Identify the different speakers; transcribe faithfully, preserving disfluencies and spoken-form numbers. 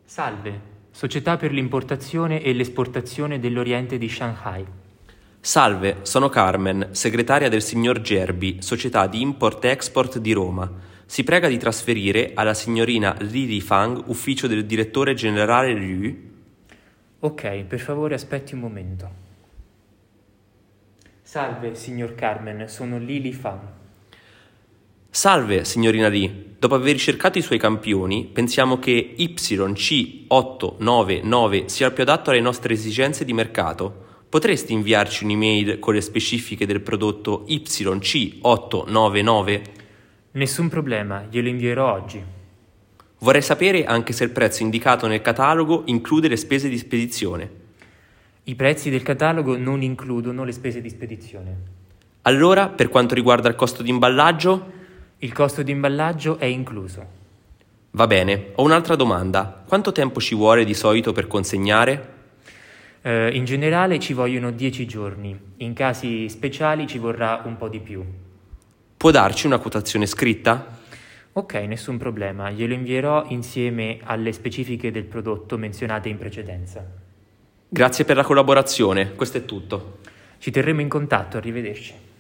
Speaker 1: Salve, Società per l'importazione e l'esportazione dell'Oriente di Shanghai.
Speaker 2: Salve, sono Carmen, segretaria del signor Gerbi, società di import-export di Roma. Si prega di trasferire alla signorina Li Lifang, ufficio del direttore generale Liu.
Speaker 1: Ok, per favore aspetti un momento. Salve, signor Carmen, sono Li Lifang.
Speaker 2: Salve, signorina Li. Dopo aver ricercato i suoi campioni, pensiamo che Y C otto nove nove sia il più adatto alle nostre esigenze di mercato. Potresti inviarci un'email con le specifiche del prodotto Y C otto nove nove?
Speaker 1: Nessun problema, glielo invierò oggi.
Speaker 2: Vorrei sapere anche se il prezzo indicato nel catalogo include le spese di spedizione.
Speaker 1: I prezzi del catalogo non includono le spese di spedizione.
Speaker 2: Allora, per quanto riguarda il costo di imballaggio?
Speaker 1: Il costo di imballaggio è incluso.
Speaker 2: Va bene, ho un'altra domanda. Quanto tempo ci vuole di solito per consegnare?
Speaker 1: Eh, in generale ci vogliono dieci giorni, in casi speciali ci vorrà un po' di più.
Speaker 2: Può darci una quotazione scritta?
Speaker 1: Ok, nessun problema, glielo invierò insieme alle specifiche del prodotto menzionate in precedenza.
Speaker 2: Grazie per la collaborazione, questo è tutto.
Speaker 1: Ci terremo in contatto, arrivederci.